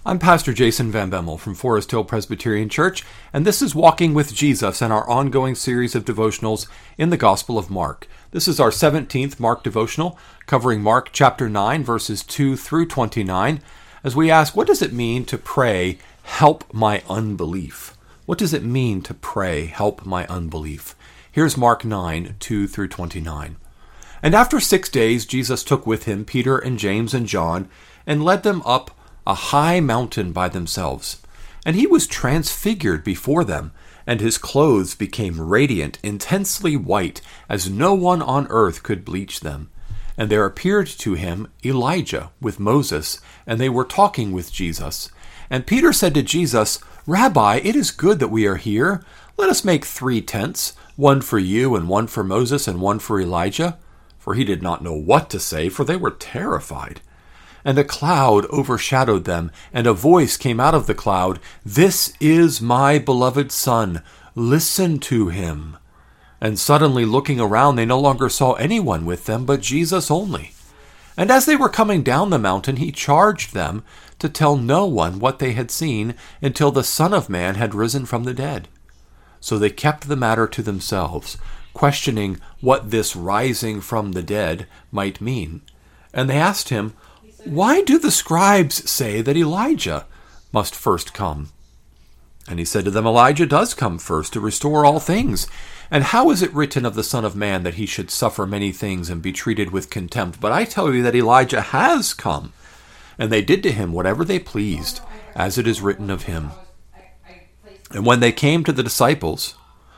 I'm Pastor Jason Van Bemmel from Forest Hill Presbyterian Church, and this is Walking with Jesus and our ongoing series of devotionals in the Gospel of Mark. This is our 17th Mark devotional, covering Mark chapter 9, verses 2 through 29, as we ask, what does it mean to pray, help my unbelief? What does it mean to pray, help my unbelief? Here's Mark 9, 2 through 29. And after 6 days, Jesus took with him Peter and James and John, and led them up a high mountain by themselves. And he was transfigured before them, and his clothes became radiant, intensely white, as no one on earth could bleach them. And there appeared to him Elijah with Moses, and they were talking with Jesus. And Peter said to Jesus, "Rabbi, it is good that we are here. Let us make 3 tents, one for you, and one for Moses, and one for Elijah." For he did not know what to say, for they were terrified. And a cloud overshadowed them, and a voice came out of the cloud, "This is my beloved Son, listen to him." And suddenly looking around, they no longer saw anyone with them but Jesus only. And as they were coming down the mountain, he charged them to tell no one what they had seen until the Son of Man had risen from the dead. So they kept the matter to themselves, questioning what this rising from the dead might mean. And they asked him, "Why do the scribes say that Elijah must first come?" And he said to them, "Elijah does come first to restore all things. And how is it written of the Son of Man that he should suffer many things and be treated with contempt? But I tell you that Elijah has come, and they did to him whatever they pleased, as it is written of him." And when they came to the disciples,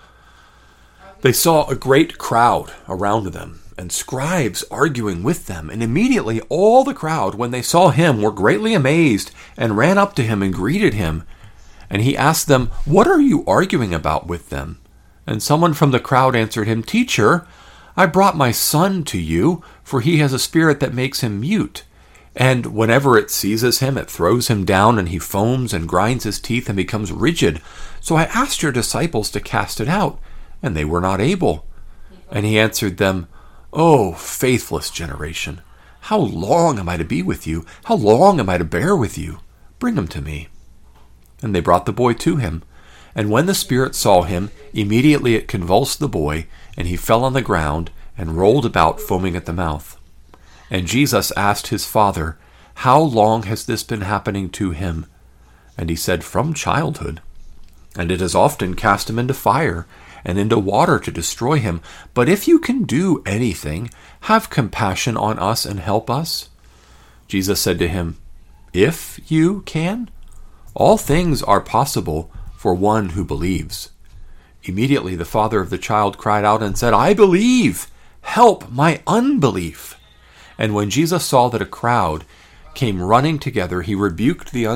they saw a great crowd around them, and scribes arguing with them. And immediately all the crowd, when they saw him, were greatly amazed, and ran up to him and greeted him. And he asked them, "What are you arguing about with them?" And someone from the crowd answered him, "Teacher, I brought my son to you, for he has a spirit that makes him mute. And whenever it seizes him, it throws him down, and he foams and grinds his teeth and becomes rigid. So I asked your disciples to cast it out, and they were not able." And he answered them, "O faithless generation, how long am I to be with you? How long am I to bear with you? Bring him to me." And they brought the boy to him. And when the spirit saw him, immediately it convulsed the boy, and he fell on the ground and rolled about, foaming at the mouth. And Jesus asked his father, "How long has this been happening to him?" And he said, "From childhood. And it has often cast him into fire and into water to destroy him. But if you can do anything, have compassion on us and help us." Jesus said to him, "If you can, all things are possible for one who believes." Immediately the father of the child cried out and said, "I believe, help my unbelief." And when Jesus saw that a crowd came running together, he rebuked the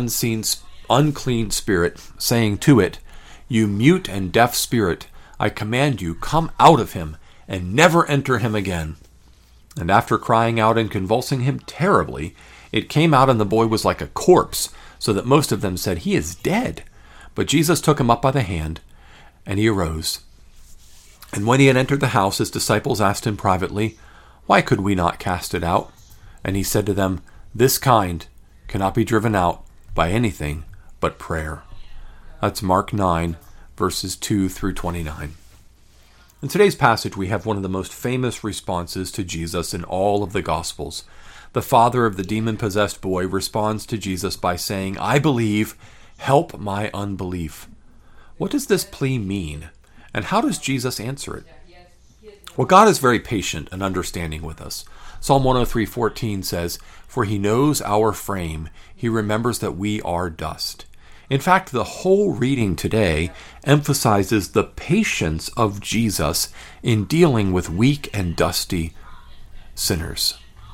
unclean spirit, saying to it, "You mute and deaf spirit, I command you, come out of him, and never enter him again." And after crying out and convulsing him terribly, it came out, and the boy was like a corpse, so that most of them said, "He is dead." But Jesus took him up by the hand, and he arose. And when he had entered the house, his disciples asked him privately, "Why could we not cast it out?" And he said to them, "This kind cannot be driven out by anything but prayer." That's Mark 9, verses 2 through 29. In today's passage, we have one of the most famous responses to Jesus in all of the Gospels. The father of the demon-possessed boy responds to Jesus by saying, "I believe, help my unbelief." What does this plea mean, and how does Jesus answer it? Well, God is very patient and understanding with us. Psalm 103:14 says, "For he knows our frame, he remembers that we are dust." In fact, the whole reading today emphasizes the patience of Jesus in dealing with weak and dusty sinners.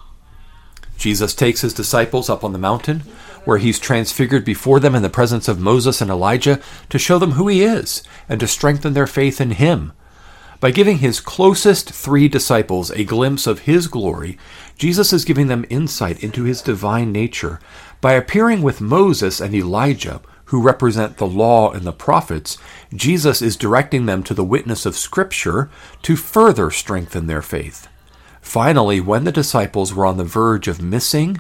Jesus takes his disciples up on the mountain, where he's transfigured before them in the presence of Moses and Elijah, to show them who he is and to strengthen their faith in him. By giving his closest 3 disciples a glimpse of his glory, Jesus is giving them insight into his divine nature. By appearing with Moses and Elijah, who represent the law and the prophets, Jesus is directing them to the witness of Scripture to further strengthen their faith. Finally, when the disciples were on the verge of missing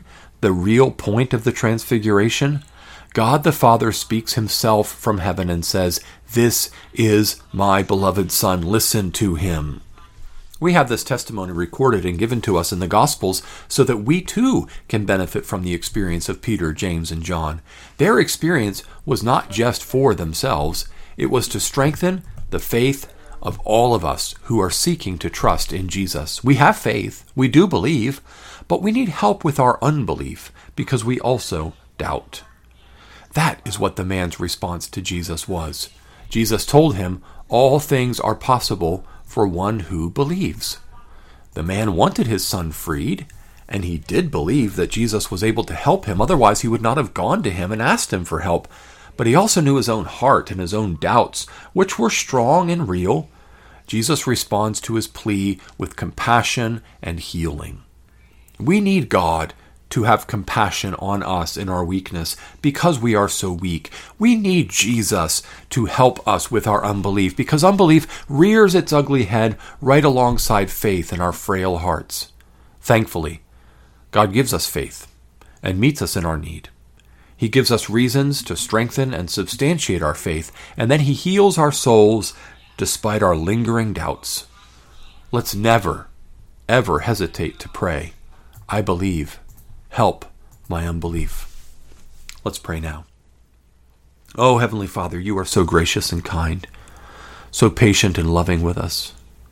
the real point of the transfiguration? God the Father speaks himself from heaven and says, "This is my beloved Son, listen to him." We have this testimony recorded and given to us in the Gospels so that we too can benefit from the experience of Peter, James, and John. Their experience was not just for themselves. It was to strengthen the faith of all of us who are seeking to trust in Jesus. We have faith, we do believe, but we need help with our unbelief because we also doubt. That is what the man's response to Jesus was. Jesus told him, "All things are possible for one who believes." The man wanted his son freed, and he did believe that Jesus was able to help him. Otherwise, he would not have gone to him and asked him for help. But he also knew his own heart and his own doubts, which were strong and real. Jesus responds to his plea with compassion and healing. We need God to have compassion on us in our weakness because we are so weak. We need Jesus to help us with our unbelief because unbelief rears its ugly head right alongside faith in our frail hearts. Thankfully, God gives us faith and meets us in our need. He gives us reasons to strengthen and substantiate our faith, and then he heals our souls despite our lingering doubts. Let's never, ever hesitate to pray, "I believe. Help my unbelief." Let's pray now. Oh, Heavenly Father, you are so gracious and kind, so patient and loving with us.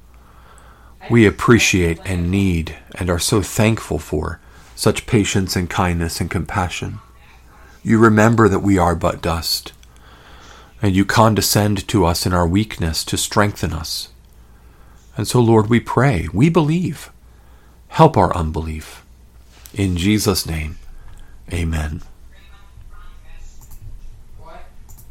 We appreciate and need and are so thankful for such patience and kindness and compassion. You remember that we are but dust, and you condescend to us in our weakness to strengthen us. And so, Lord, we pray, we believe. Help our unbelief. In Jesus' name, amen.